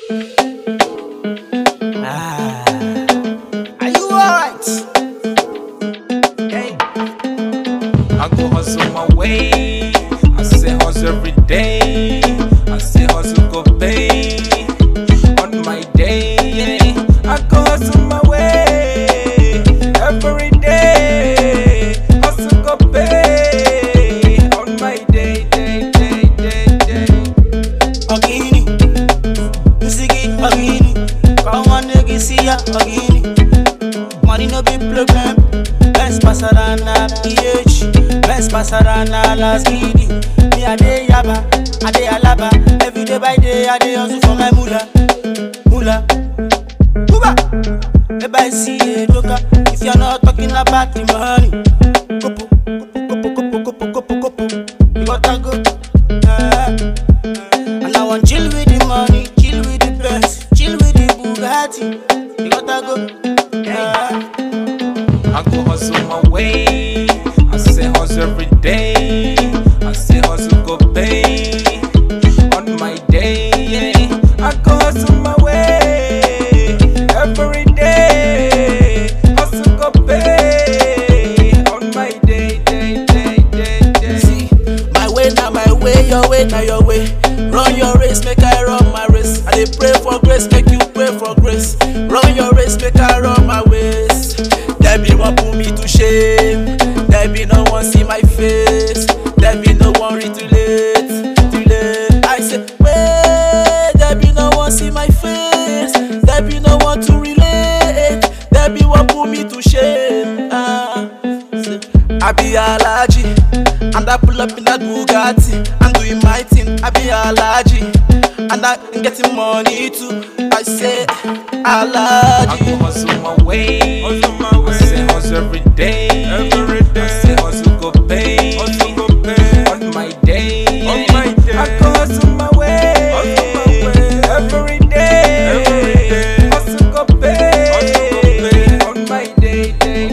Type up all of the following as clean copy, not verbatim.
Are you alright? Hey. I go hustle my way. I say hustle every day. I say hustle go pay on my day. I go hustle my way every day. Hustle go pay on my day. Ogini, Sigi, Ogini. Come on, nigga, see ya, Ogini. Money no be problem. Best pasarana PH. Best pasarana Las Gidi. Me a day yaba, a day alaba. Every day by day, I day hustle for my mula. Uba. If I see a joker, if you're not talking about the money, kopo. You gotta go. And I want chill with the money, chill with the Benz, chill with the Bugatti. You gotta go. I go hustle my way. I say hustle every day. I say hustle go pay on my day. I go hustle my way every day. Hustle go pay on my day. See, my way now my way, your way now your way. Run your race, make I run my race. I dey pray for grace, make you pray for grace. Run your race, make I run my ways. There be one put me to shame. There be no one see my face. There be no one retulate. I say, wait, there be no one see my face. There be no one to relate. There be one put me to shame. I be allergy, and I pull up in that Bugatti. I'm doing my thing, I be allergy, and I'm getting money too. I say allergy. I go hustle my way. I say hustle every day. I say hustle go pay on my day. I go hustle my way every day. Hustle go pay on my day.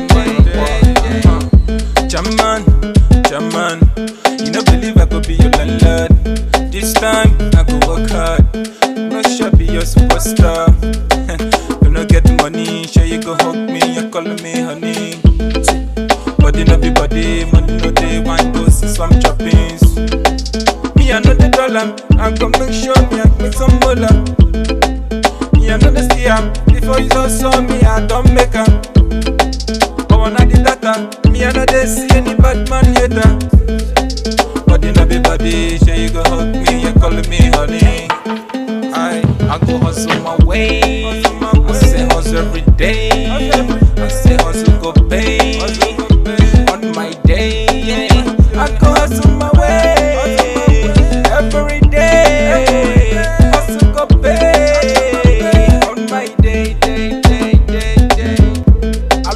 Jaman, you no believe I could be your landlord. This time I go work hard. No sure be your superstar. You no get money, sure you go hug me, you call me honey. Body no be body, money no day, wine go see some choppings. Me I know the dollar, I go make sure me I make some dollar. Me I know the steer, before you saw me I don't make her. I wanna the data, me I know they see any bad man hater. Body no be body, sure you go hug me, you call me honey. I go hustle my way. I say hustle every day. I say hustle go pay on my day. I go hustle my way every day. Hustle go pay on my day.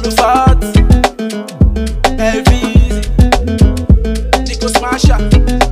Alufat, heavy easy, Nico Smasher.